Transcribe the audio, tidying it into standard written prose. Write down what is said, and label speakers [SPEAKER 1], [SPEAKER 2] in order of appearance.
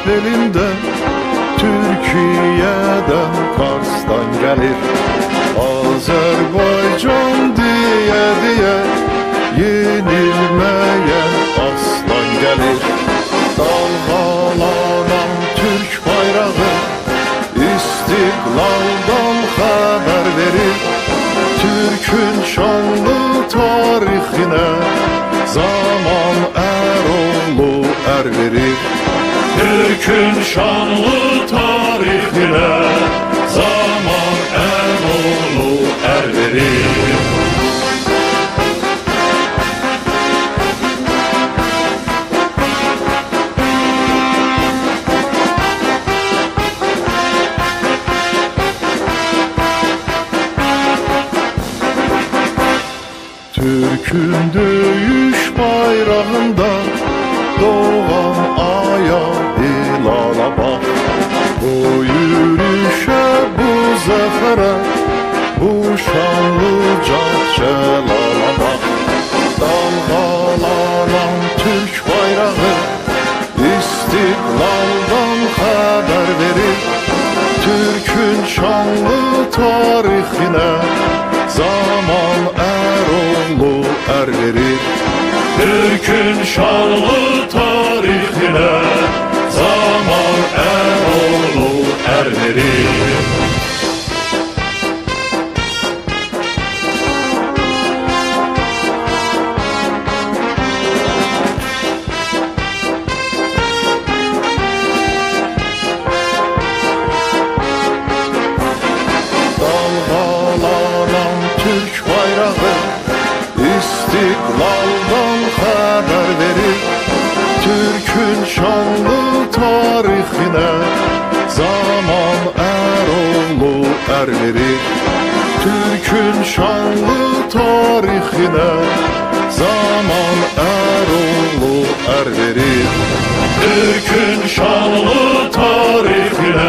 [SPEAKER 1] belində, Türkiyədən, Karsdan gəlir. Azərbaycan deyə yenilməyən aslan gəlir. Dalğalanan Türk bayrağı İstiqlaldan xəbər verir. Türkün şanlı tarixinə zaman Əroğlu ər verir.
[SPEAKER 2] Türkün şanlı tarixinə zaman Əroğlu ər verir.
[SPEAKER 1] Türkün döyüş bayrağında doğan aya, hilala bax. Bu yürüşə, bu zəfərə, bu şanlıca cəlala bax. Dalğalanan Türk bayrağı İstiqlaldan xəbər verir. Türkün şanlı tarixinə zaman Əroğlu ər verir.
[SPEAKER 2] Türkün şanlı tarixinə zaman Əroğlu ər verir.
[SPEAKER 1] Dalğalanan Türk bayrağı İstiqlaldan xəbər verir. Türkün şanlı tarixinə zaman Əroğlu ər verir. Türkün şanlı tarixinə zaman Əroğlu ər verir.
[SPEAKER 2] Türkün şanlı tarixinə